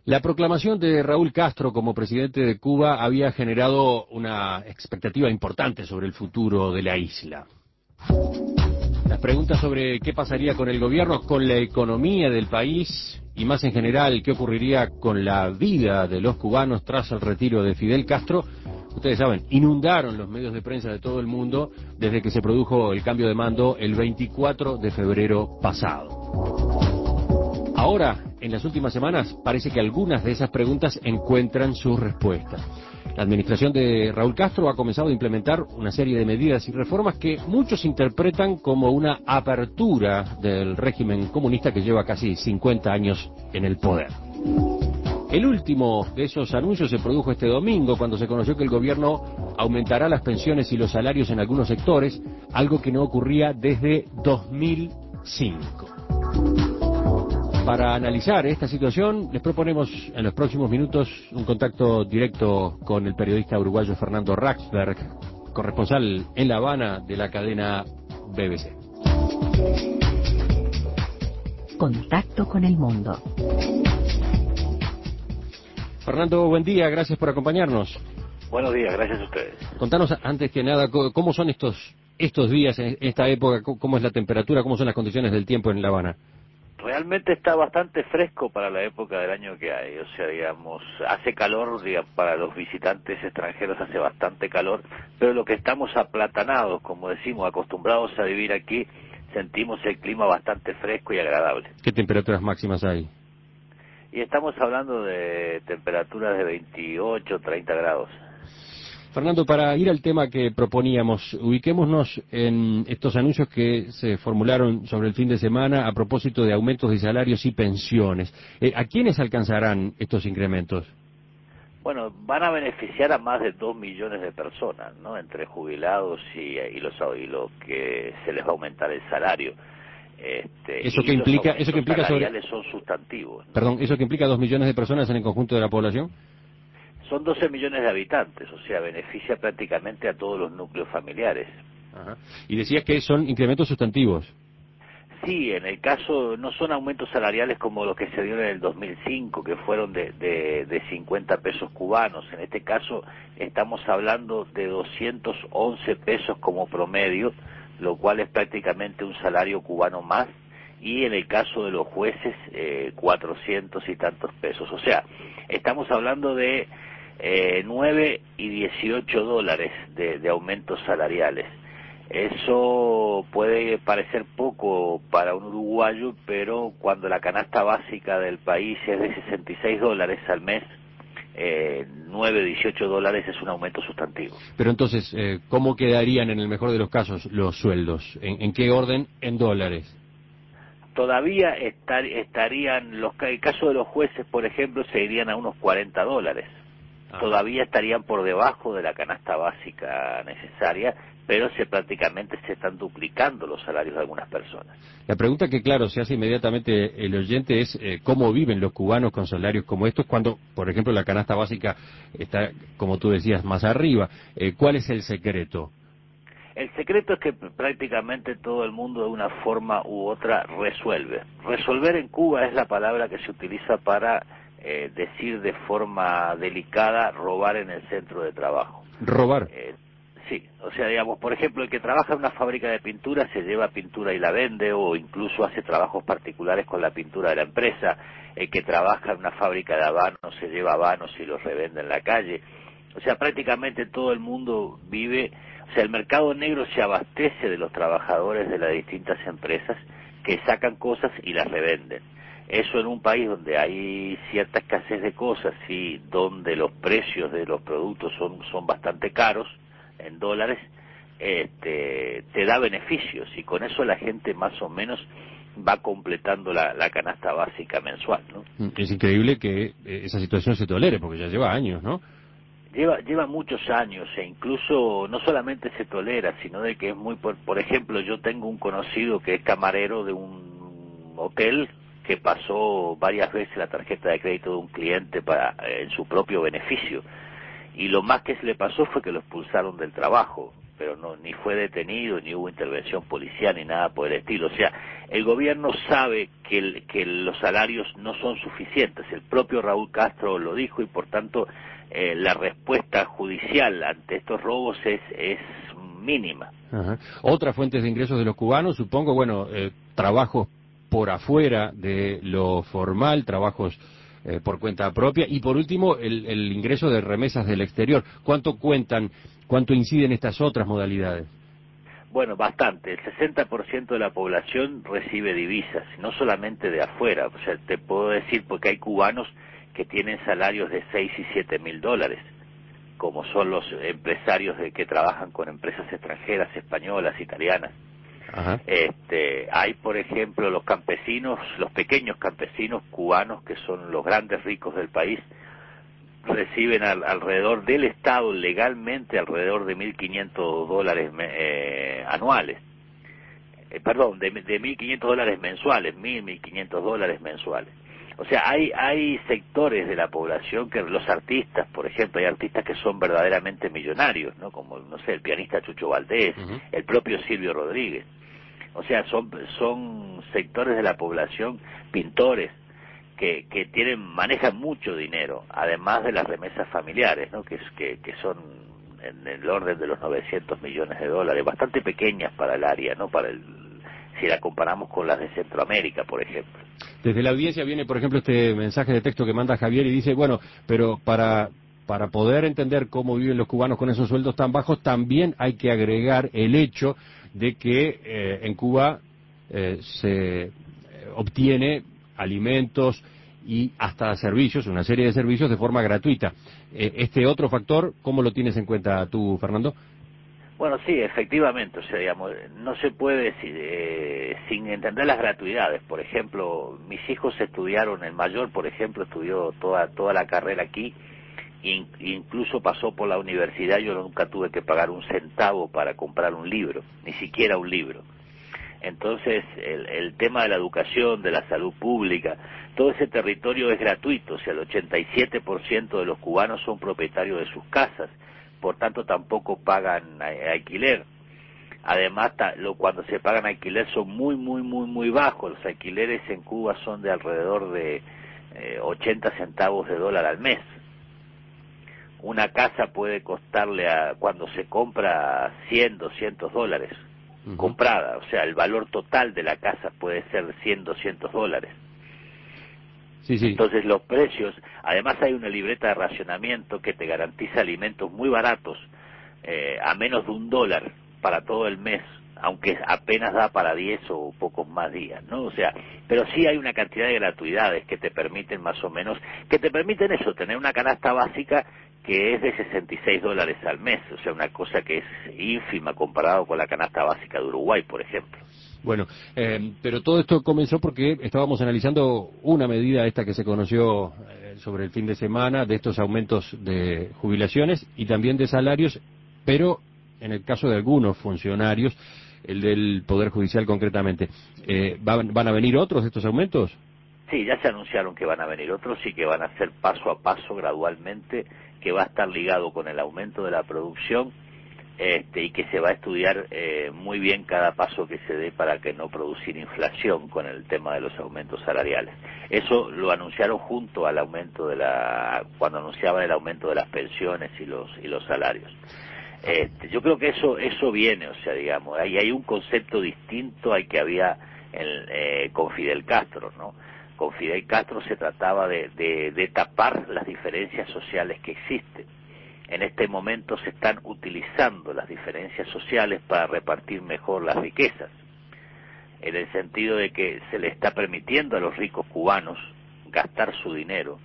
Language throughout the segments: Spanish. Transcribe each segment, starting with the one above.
La proclamación de Raúl Castro como presidente de Cuba había generado una expectativa importante sobre el futuro de la isla. Las preguntas sobre qué pasaría con el gobierno, con la economía del país y más en general qué ocurriría con la vida de los cubanos tras el retiro de Fidel Castro, ustedes saben, inundaron los medios de prensa de todo el mundo desde que se produjo el cambio de mando el 24 de febrero pasado. Ahora, en las últimas semanas, parece que algunas de esas preguntas encuentran sus respuestas. La administración de Raúl Castro ha comenzado a implementar una serie de medidas y reformas que muchos interpretan como una apertura del régimen comunista que lleva casi 50 años en el poder. El último de esos anuncios se produjo este domingo, cuando se conoció que el gobierno aumentará las pensiones y los salarios en algunos sectores, algo que no ocurría desde 2005. Para analizar esta situación, les proponemos en los próximos minutos un contacto directo con el periodista uruguayo Fernando Raxberg, corresponsal en La Habana de la cadena BBC. Contacto con el mundo. Fernando, buen día, gracias por acompañarnos. Buenos días, gracias a ustedes. Contanos antes que nada, ¿cómo son estos días, en esta época? ¿Cómo es la temperatura? ¿Cómo son las condiciones del tiempo en La Habana? Realmente está bastante fresco para la época del año que hay, o sea, digamos, hace calor, digamos, para los visitantes extranjeros hace bastante calor, pero lo que estamos aplatanados, como decimos, acostumbrados a vivir aquí, sentimos el clima bastante fresco y agradable. ¿Qué temperaturas máximas hay? Y estamos hablando de temperaturas de 28, 30 grados. Fernando, para ir al tema que proponíamos, ubiquémonos en estos anuncios que se formularon sobre el fin de semana a propósito de aumentos de salarios y pensiones. ¿A quiénes alcanzarán estos incrementos? Bueno, van a beneficiar a más de 2 millones de personas, ¿no? Entre jubilados y los que se les va a aumentar el salario. ¿Eso que implica salariales son sustantivos, ¿no? Perdón, ¿eso que implica 2 millones de personas en el conjunto de la población? Son 12 millones de habitantes, o sea, beneficia prácticamente a todos los núcleos familiares. Ajá. Y decías que son incrementos sustantivos. Sí, en el caso, no son aumentos salariales como los que se dieron en el 2005, que fueron de 50 pesos cubanos. En este caso, estamos hablando de 211 pesos como promedio, lo cual es prácticamente un salario cubano más, y en el caso de los jueces, 400 y tantos pesos. O sea, estamos hablando de 9 y 18 dólares de aumentos salariales. Eso puede parecer poco para un uruguayo, pero cuando la canasta básica del país es de 66 dólares al mes, 9, 18 dólares es un aumento sustantivo. Pero entonces, ¿cómo quedarían en el mejor de los casos los sueldos? ¿En qué orden? En dólares. Todavía estarían, el caso de los jueces, por ejemplo, se irían a unos 40 dólares. Todavía estarían por debajo de la canasta básica necesaria, pero prácticamente se están duplicando los salarios de algunas personas. La pregunta que, claro, se hace inmediatamente el oyente es cómo viven los cubanos con salarios como estos cuando, por ejemplo, la canasta básica está, como tú decías, más arriba. ¿Cuál es el secreto? El secreto es que prácticamente todo el mundo de una forma u otra resuelve. Resolver en Cuba es la palabra que se utiliza para decir de forma delicada robar en el centro de trabajo. ¿Robar? Sí, o sea, digamos, por ejemplo, el que trabaja en una fábrica de pintura se lleva pintura y la vende, o incluso hace trabajos particulares con la pintura de la empresa. El que trabaja en una fábrica de habanos se lleva habanos y los revende en la calle. O sea, prácticamente todo el mundo vive, o sea, el mercado negro se abastece de los trabajadores de las distintas empresas que sacan cosas y las revenden. Eso en un país donde hay cierta escasez de cosas y donde los precios de los productos son bastante caros, en dólares, te da beneficios, y con eso la gente más o menos va completando la canasta básica mensual, ¿no? Es increíble que esa situación se tolere, porque ya lleva años, ¿no? Lleva muchos años, e incluso no solamente se tolera, sino de que es muy, por ejemplo, yo tengo un conocido que es camarero de un hotel que pasó varias veces la tarjeta de crédito de un cliente en su propio beneficio, y lo más que se le pasó fue que lo expulsaron del trabajo. pero no, ni fue detenido, ni hubo intervención policial, ni nada por el estilo. O sea, el gobierno sabe que los salarios no son suficientes. El propio Raúl Castro lo dijo y por tanto la respuesta judicial ante estos robos es mínima. Ajá. Otras fuentes de ingresos de los cubanos, supongo, bueno, trabajos por afuera de lo formal, trabajos por cuenta propia, y por último el ingreso de remesas del exterior. ¿Cuánto cuentan, cuánto inciden estas otras modalidades? Bueno, bastante. El 60% de la población recibe divisas, no solamente de afuera. O sea, te puedo decir porque hay cubanos que tienen salarios de 6 y 7 mil dólares, como son los empresarios que trabajan con empresas extranjeras, españolas, italianas. Ajá. Hay, por ejemplo, los campesinos, los pequeños campesinos cubanos, que son los grandes ricos del país, reciben alrededor del Estado legalmente alrededor de 1.500 dólares anuales. Perdón, de 1.500 dólares mensuales, 1.500 dólares mensuales. O sea, hay sectores de la población que los artistas, por ejemplo, hay artistas que son verdaderamente millonarios, ¿no? Como, no sé, el pianista Chucho Valdés, Uh-huh. el propio Silvio Rodríguez. O sea, son sectores de la población, pintores, que manejan mucho dinero, además de las remesas familiares, ¿no? Que son en el orden de los 900 millones de dólares, bastante pequeñas para el área, ¿no? Si la comparamos con las de Centroamérica, por ejemplo. Desde la audiencia viene, por ejemplo, este mensaje de texto que manda Javier y dice, bueno, pero para poder entender cómo viven los cubanos con esos sueldos tan bajos, también hay que agregar el hecho de que en Cuba se obtiene alimentos y hasta servicios, una serie de servicios de forma gratuita. Este otro factor, ¿cómo lo tienes en cuenta tú, Fernando? Bueno, sí, efectivamente, o sea, digamos, no se puede decir, sin entender las gratuidades. Por ejemplo, mis hijos estudiaron, el mayor, por ejemplo, estudió toda la carrera aquí, incluso pasó por la universidad. Yo nunca tuve que pagar un centavo para comprar un libro, ni siquiera un libro. Entonces, el tema de la educación, de la salud pública, todo ese territorio es gratuito. O sea, el 87% de los cubanos son propietarios de sus casas, por tanto tampoco pagan alquiler. Además, cuando se pagan alquiler son muy bajos. Los alquileres en Cuba son de alrededor de 80 centavos de dólar al mes. Una casa puede costarle, cuando se compra, 100, 200 dólares comprada. O sea, el valor total de la casa puede ser 100, 200 dólares. Sí, sí. Entonces los precios, además hay una libreta de racionamiento que te garantiza alimentos muy baratos, a menos de $1 para todo el mes, aunque apenas da para 10 o pocos más días, ¿no? O sea, pero sí hay una cantidad de gratuidades que te permiten más o menos, que te permiten eso, tener una canasta básica que es de 66 dólares al mes, o sea, una cosa que es ínfima comparado con la canasta básica de Uruguay, por ejemplo. Bueno, pero todo esto comenzó porque estábamos analizando una medida esta que se conoció sobre el fin de semana, de estos aumentos de jubilaciones y también de salarios, pero en el caso de algunos funcionarios, el del Poder Judicial concretamente, ¿van a venir otros de estos aumentos? Sí, ya se anunciaron que van a venir otros y que van a ser paso a paso, gradualmente, que va a estar ligado con el aumento de la producción, y que se va a estudiar muy bien cada paso que se dé para que no producir inflación con el tema de los aumentos salariales. Eso lo anunciaron junto al aumento cuando anunciaban el aumento de las pensiones y los salarios. Yo creo que eso viene, o sea, digamos, hay un concepto distinto al que había con Fidel Castro, ¿no? Con Fidel Castro se trataba de tapar las diferencias sociales que existen. En este momento se están utilizando las diferencias sociales para repartir mejor las riquezas, en el sentido de que se le está permitiendo a los ricos cubanos gastar su dinero,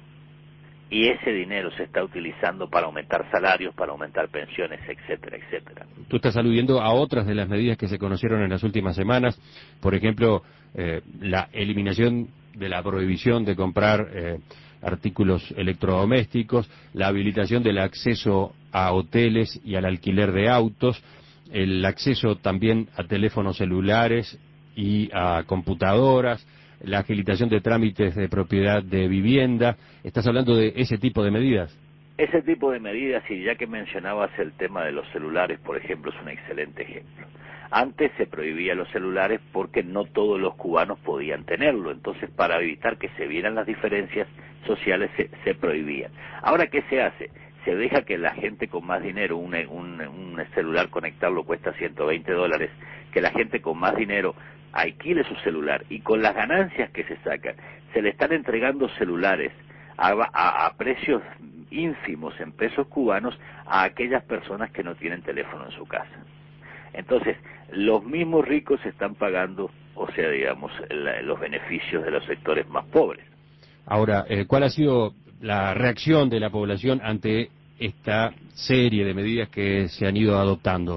y ese dinero se está utilizando para aumentar salarios, para aumentar pensiones, etcétera, etcétera. Tú estás aludiendo a otras de las medidas que se conocieron en las últimas semanas, por ejemplo, la eliminación de la prohibición de comprar artículos electrodomésticos, la habilitación del acceso a hoteles y al alquiler de autos, el acceso también a teléfonos celulares y a computadoras, la agilización de trámites de propiedad de vivienda. ¿Estás hablando de ese tipo de medidas? Ese tipo de medidas, y ya que mencionabas el tema de los celulares, por ejemplo, es un excelente ejemplo. Antes se prohibía los celulares porque no todos los cubanos podían tenerlo, entonces para evitar que se vieran las diferencias sociales se prohibían. Ahora, ¿qué se hace? Se deja que la gente con más dinero, un celular conectarlo cuesta $120, que la gente con más dinero alquile su celular, y con las ganancias que se sacan, se le están entregando celulares a precios ínfimos en pesos cubanos a aquellas personas que no tienen teléfono en su casa. Entonces, los mismos ricos están pagando, o sea, digamos, los beneficios de los sectores más pobres. Ahora, ¿cuál ha sido la reacción de la población ante esta serie de medidas que se han ido adoptando?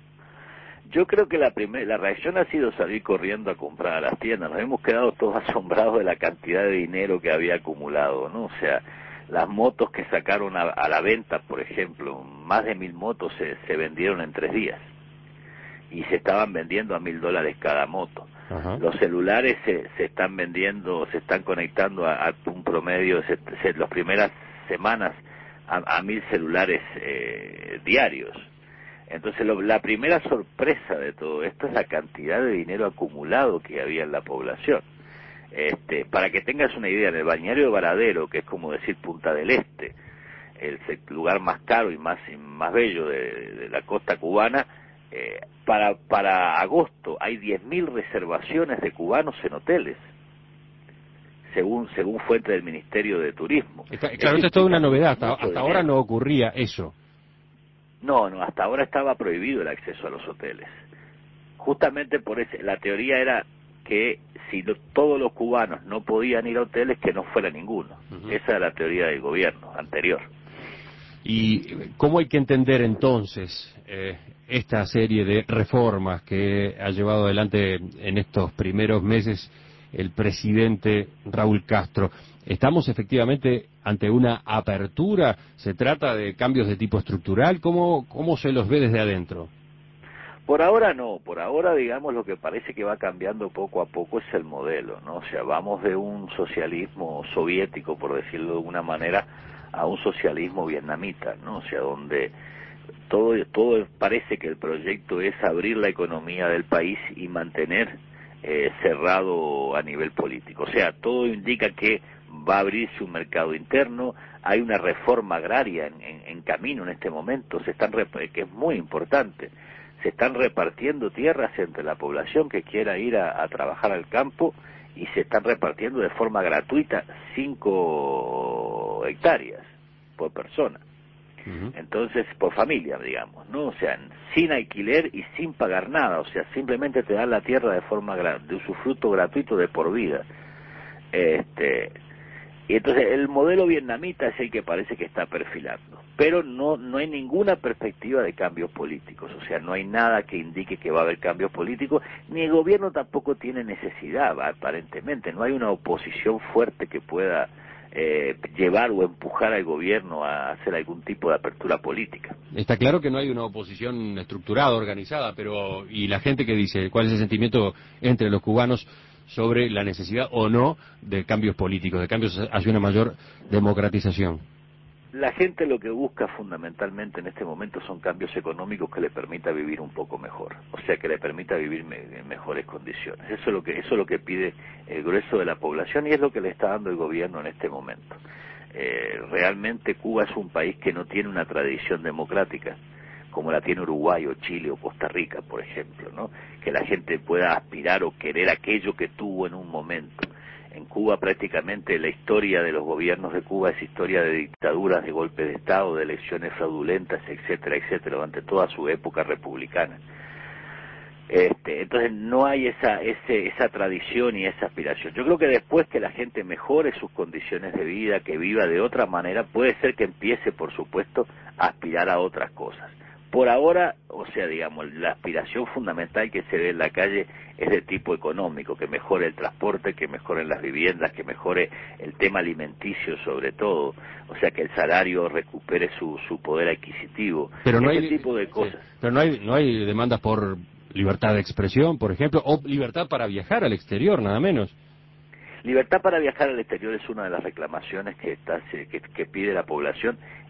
Yo creo que la reacción ha sido salir corriendo a comprar a las tiendas. Nos hemos quedado todos asombrados de la cantidad de dinero que había acumulado, ¿no? O sea, las motos que sacaron a la venta, por ejemplo, más de 1000 motos se vendieron en 3 días. Y se estaban vendiendo a $1000 cada moto. Ajá. Los celulares se están vendiendo, se están conectando a un promedio, las primeras semanas, a 1000 celulares diarios. Entonces la primera sorpresa de todo esto es la cantidad de dinero acumulado que había en la población. Para que tengas una idea, en el balneario de Varadero, que es como decir Punta del Este, el lugar más caro y más bello de la costa cubana, para agosto hay 10.000 reservaciones de cubanos en hoteles, según fuente del Ministerio de Turismo. Claro, esto es toda una novedad, hasta ahora no ocurría eso. No, hasta ahora estaba prohibido el acceso a los hoteles. Justamente por eso, la teoría era que si todos los cubanos no podían ir a hoteles, que no fuera ninguno. Uh-huh. Esa era la teoría del gobierno anterior. ¿Y cómo hay que entender entonces esta serie de reformas que ha llevado adelante en estos primeros meses el presidente Raúl Castro? ¿Estamos efectivamente ante una apertura? ¿Se trata de cambios de tipo estructural? ¿Cómo se los ve desde adentro? Por ahora no, por ahora digamos lo que parece que va cambiando poco a poco es el modelo, ¿no? O sea, vamos de un socialismo soviético, por decirlo de alguna manera, a un socialismo vietnamita, ¿no? O sea, donde todo parece que el proyecto es abrir la economía del país y mantener cerrado a nivel político. O sea, todo indica que va a abrirse un mercado interno, hay una reforma agraria en camino en este momento, que es muy importante. Se están repartiendo tierras entre la población que quiera ir a trabajar al campo, y se están repartiendo de forma gratuita 5 hectáreas por persona. Uh-huh. Entonces, por familia, digamos, ¿no? O sea, sin alquiler y sin pagar nada, o sea, simplemente te dan la tierra de forma de usufructo gratuito de por vida. Y entonces el modelo vietnamita es el que parece que está perfilando, pero no hay ninguna perspectiva de cambios políticos, o sea, no hay nada que indique que va a haber cambios políticos, ni el gobierno tampoco tiene necesidad, aparentemente, no hay una oposición fuerte que pueda llevar o empujar al gobierno a hacer algún tipo de apertura política. Está claro que no hay una oposición estructurada, organizada, pero ¿y la gente que dice? ¿Cuál es el sentimiento entre los cubanos sobre la necesidad o no de cambios políticos, de cambios hacia una mayor democratización? La gente lo que busca fundamentalmente en este momento son cambios económicos que le permita vivir un poco mejor, o sea, que le permita vivir en mejores condiciones. Eso es lo que pide el grueso de la población, y es lo que le está dando el gobierno en este momento. Realmente Cuba es un país que no tiene una tradición democrática como la tiene Uruguay o Chile o Costa Rica, por ejemplo, ¿no? Que la gente pueda aspirar o querer aquello que tuvo en un momento. En Cuba prácticamente la historia de los gobiernos de Cuba es historia de dictaduras, de golpes de Estado, de elecciones fraudulentas, etcétera, etcétera, durante toda su época republicana. Entonces no hay esa tradición y esa aspiración. Yo creo que después que la gente mejore sus condiciones de vida, que viva de otra manera, puede ser que empiece, por supuesto, a aspirar a otras cosas. Por ahora, o sea, digamos, la aspiración fundamental que se ve en la calle es de tipo económico, que mejore el transporte, que mejoren las viviendas, que mejore el tema alimenticio sobre todo, o sea, que el salario recupere su poder adquisitivo, pero no ese tipo de cosas. Sí, pero no hay demandas por libertad de expresión, por ejemplo, o libertad para viajar al exterior, nada menos. Libertad para viajar al exterior es una de las reclamaciones que pide la población,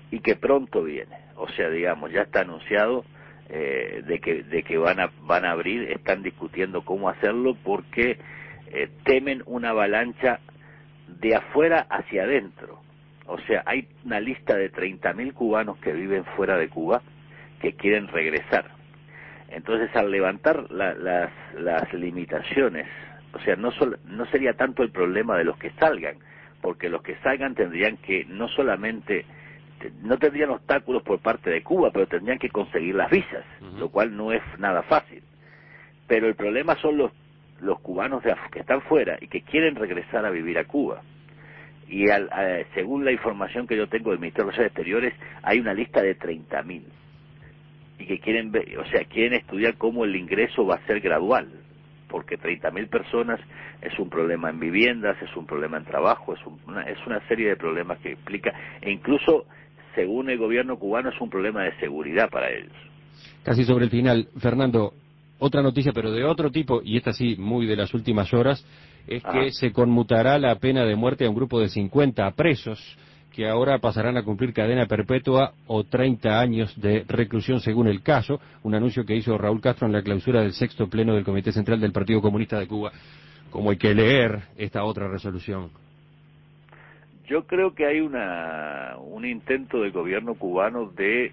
y que pronto viene. O sea, digamos, ya está anunciado de que van a abrir, están discutiendo cómo hacerlo porque temen una avalancha de afuera hacia adentro. O sea, hay una lista de 30.000 cubanos que viven fuera de Cuba que quieren regresar. Entonces, al levantar las limitaciones, o sea, no sería tanto el problema de los que salgan, porque los que salgan tendrían que no solamente, no tendrían obstáculos por parte de Cuba, pero tendrían que conseguir las visas, lo cual no es nada fácil. Pero el problema son los cubanos que están fuera y que quieren regresar a vivir a Cuba. Y según la información que yo tengo del Ministerio de Relaciones Exteriores, hay una lista de 30.000 y que quieren ver, o sea, quieren estudiar cómo el ingreso va a ser gradual, porque 30.000 personas es un problema en viviendas, es un problema en trabajo, es una serie de problemas que implica, e incluso, según el gobierno cubano, es un problema de seguridad para ellos. Casi sobre el final, Fernando, otra noticia, pero de otro tipo, y esta sí, muy de las últimas horas, es que se conmutará la pena de muerte a un grupo de 50 presos que ahora pasarán a cumplir cadena perpetua o 30 años de reclusión según el caso, un anuncio que hizo Raúl Castro en la clausura del 6º pleno del Comité Central del Partido Comunista de Cuba. ¿Cómo hay que leer esta otra resolución? Yo creo que hay un intento del gobierno cubano de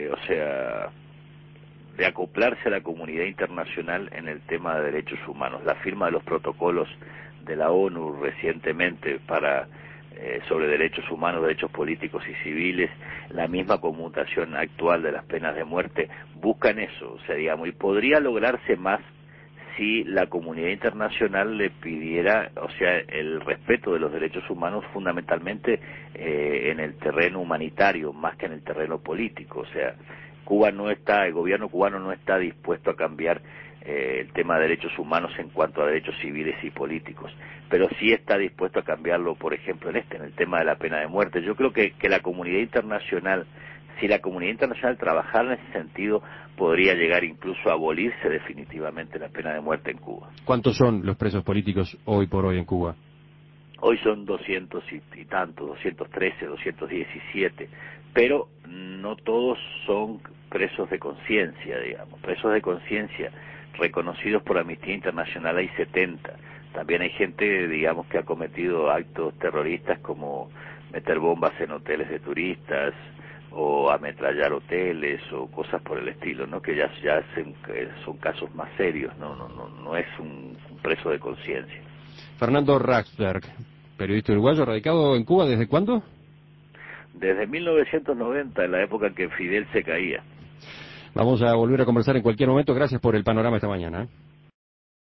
acoplarse a la comunidad internacional en el tema de derechos humanos. La firma de los protocolos de la ONU recientemente sobre derechos humanos, derechos políticos y civiles, la misma conmutación actual de las penas de muerte, buscan eso, o sea, digamos, y podría lograrse más si la comunidad internacional le pidiera, o sea, el respeto de los derechos humanos fundamentalmente en el terreno humanitario, más que en el terreno político. O sea, el gobierno cubano no está dispuesto a cambiar el tema de derechos humanos en cuanto a derechos civiles y políticos, pero sí está dispuesto a cambiarlo, por ejemplo, en el tema de la pena de muerte. Yo creo que la comunidad internacional, si la comunidad internacional trabajara en ese sentido, podría llegar incluso a abolirse definitivamente la pena de muerte en Cuba. ¿Cuántos son los presos políticos hoy por hoy en Cuba? Hoy son 200 y tantos, 213, 217, pero no todos son presos de conciencia, digamos. Presos de conciencia reconocidos por Amnistía Internacional hay 70. También hay gente, digamos, que ha cometido actos terroristas como meter bombas en hoteles de turistas o ametrallar hoteles o cosas por el estilo, ¿no? Que ya son casos más serios, no es un preso de conciencia. Fernando Raxberg, periodista uruguayo, radicado en Cuba, ¿desde cuándo? Desde 1990, en la época en que Fidel se caía. Vamos a volver a conversar en cualquier momento. Gracias por el panorama esta mañana.